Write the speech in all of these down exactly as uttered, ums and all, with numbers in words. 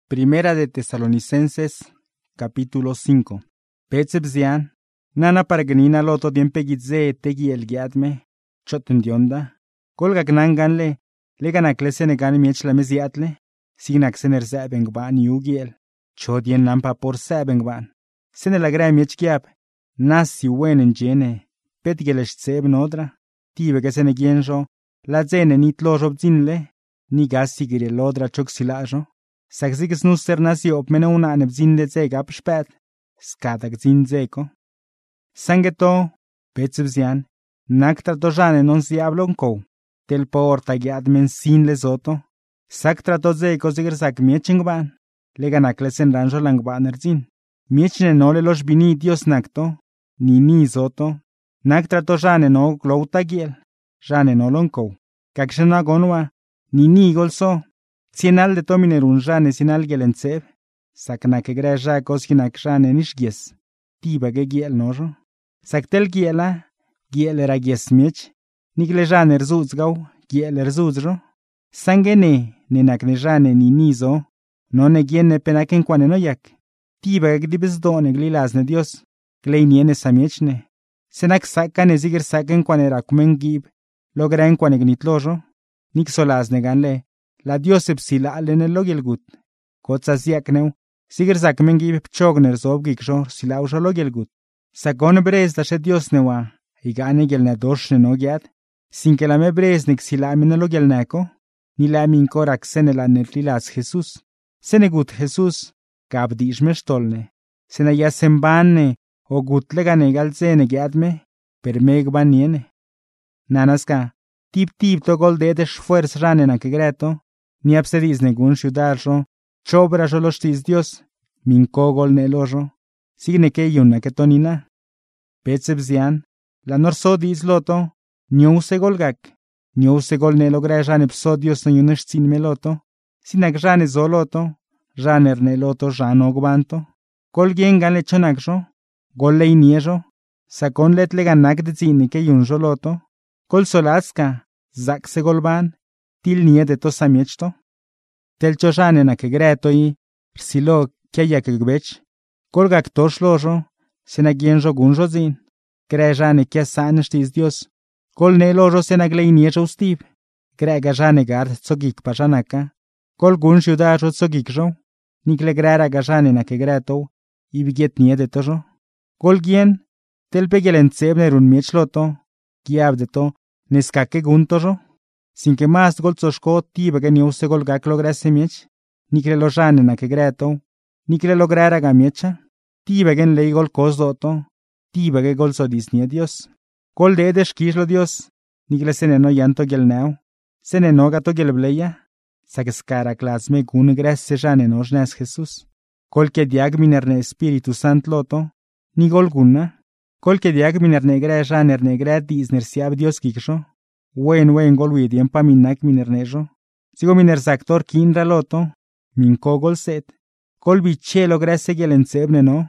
Primera de Tesalonicenses, capítulo cinco. Petzebzian, nana paraganina loto diempegitze tegi elgiatme, chotendionda, kolgak nanganle, leganaclese negan miech la meziatle, signac sener sebengban yugiel, chodien lampa por sebengban. Sene la gra miech giap, nasi wen en jene, petgelesh seb nodra, tibe que sene gienjo, la zene nit lojo bzinle, ni gasigire lodra choxilajo. Saxix nuster nasi opmene una nebzinde zegap spät, skadak zinzeko. Sangeto, petzebzian, naktra dojane non siablonko, tel porta giadmen sin lesoto, saktra dozeko zigr sak miechingban, leganaclesen ranjo langban erzin. Miechne nole los bini dios nakto, ni ni zoto, naktra dojane no glouta giel, jane no lonko, kakshena gonwa, ni ni golso. Cienal de tominer un jane sinal gelenseb, sakna que gra ja koskinak jane nishgies, tiba ge giel nojo. Saktel giela, giel era gies miech, nigle jane erzuzgau, giel erzuzro. Sangene, nenak ne jane ni nizo, no ne gienne penaken kwane no yak. Tiba ge dibes done glilazne dios, gleiniene samiechne. Senak sakane ziger saken kwane rakumen gib, lograen kwane gnitlojo, nik solazne ganle. La diosep sila alene logelgut. Kotsa siakneu, siger sakmengi pchogner zobgiksho sila usho logelgut. Sakon brez da she diosnewa, igane gelne doshne nogiat, sin que la me breznik sila amene logelneko, ni la minkorak sene la netlilas Jesus. Senegut Jesus, kabdish me stolne. Sena ya sembanne, o gut legane galzene giatme, per megban niene. Nanaska, tip tip to gol dedesh fuers ranena que greto, ni absedis negun ciudarjo, chobrajo los tis dios, min kogol nelojo, signe que yuna que tonina. Petzebzian, la norso dis loto, niu se golgak, niu se gol nelogra jane psodios no yunesh sin meloto, sinak jane zoloto, janer neloto jano gbanto, kol gengan lechonakjo, gol leiniejo, sakon let leganak de zini que yun joloto, kol solaska, zak se golban, til nie de to samiechto. Tel chojane na que greto i, silo kaya que gbech, kolgak tosh lojo, sena gienjo gunjo zin, grejane kia sanishtis dios, kol ne lojo sena gleiniejo ustib, grega jane gard tsogik pa janaka, kol gunjo dajo tsogik jo, nikle grera gajane na que greto, i biget nie de tojo. Kol gien, tel pegelen tsebner un miechloto, giab de to, neskake guntojo, sin que más golzoshko tiba que ni use golgak lograse miech, ni que lo jane na que greto, ni que lograra gamiecha, tiba que lei gol cosdoto, tiba que golzo disnie dios. Kol de deshkishlo dios, ni que sene no yanto gel neo, sene no gato gel bleya, sakeskara klasme gun grasse jane no jnes Jesus. Kol que diag minerne Espíritu Sant loto, ni gol gunna, kol que diag minerne gre janer negre disner siab dios kiksho, Wen wen gol widien pa minak minernejo. Sigo miner saktor kinra loto, min kogol set. Kol bichelo grese gelensebne no.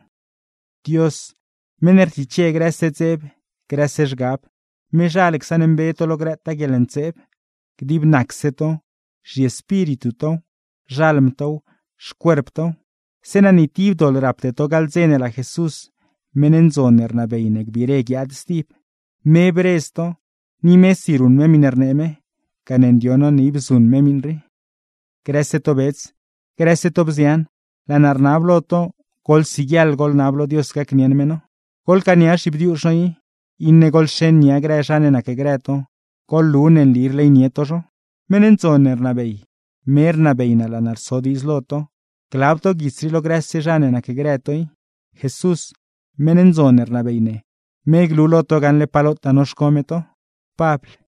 Dios, mener tiche grese zeb, grese jgab, me jalek sanem beto lo greta gelenseb, gdib nakseto, ji espiritu to, jalm to, shkuerp to, senanitiv dol rapte to galzene la Jesus, menenzoner na beinek biregi ad stip, me bresto, ni me sirun me minerneme, canendiono ni bzun me minri. Crese to bets, crese to bzian, la narnablo to, kol sigial gol nablo dios ka knienmeno, kol kania shibdiushoi, inne gol shen nia grejane na que greto, kol lunen lirle nietojo, menenzoner na bei, mer na beina la narsodis loto, clapto gisrilo grese jane na que gretoi, Jesus, menenzoner na beine, megluloto ganle palota nos cometo, Pablo.